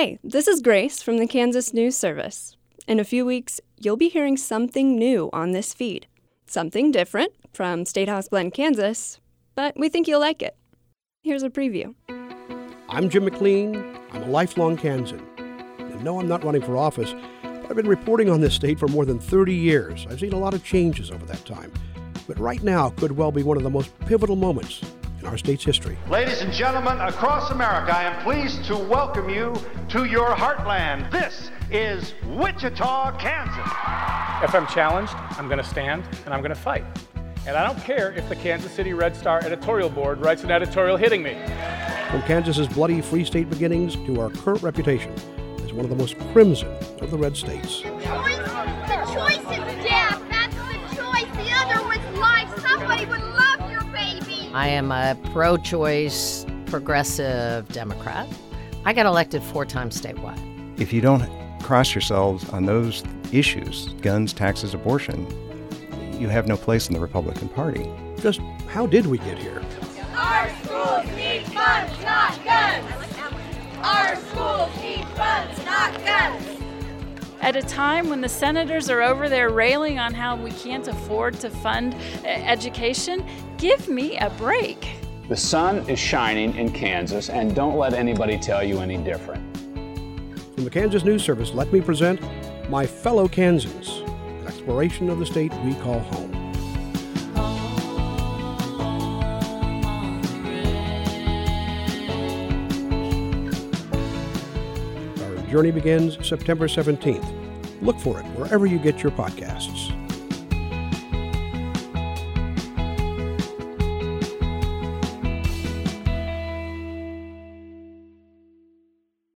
Hey, this is Grace from the Kansas News Service. In a few weeks, you'll be hearing something new on this feed. Something different from State House Bend, Kansas, but we think you'll like it. Here's a preview. I'm Jim McLean. I'm a lifelong Kansan. And no, I'm not running for office, but I've been reporting on this state for more than 30 years. I've seen a lot of changes over that time. But right now could well be one of the most pivotal moments in our state's history. Ladies and gentlemen, across America, I am pleased to welcome you to your heartland. This is Wichita, Kansas. If I'm challenged, I'm going to stand and I'm going to fight. And I don't care if the Kansas City Red Star editorial board writes an editorial hitting me. From Kansas's bloody Free State beginnings to our current reputation as one of the most crimson of the red states. The choice is death. That's the choice. The other was life. Somebody would love your baby. I am a pro-choice, progressive Democrat. I got elected 4 times statewide. If you don't cross yourselves on those issues, guns, taxes, abortion, you have no place in the Republican Party. Just how did we get here? Our schools need funds, not guns. Our schools need funds, not guns. At a time when the senators are over there railing on how we can't afford to fund education, give me a break. The sun is shining in Kansas, and don't let anybody tell you any different. From the Kansas News Service, let me present My Fellow Kansans, an exploration of the state we call home. Our journey begins September 17th. Look for it wherever you get your podcasts.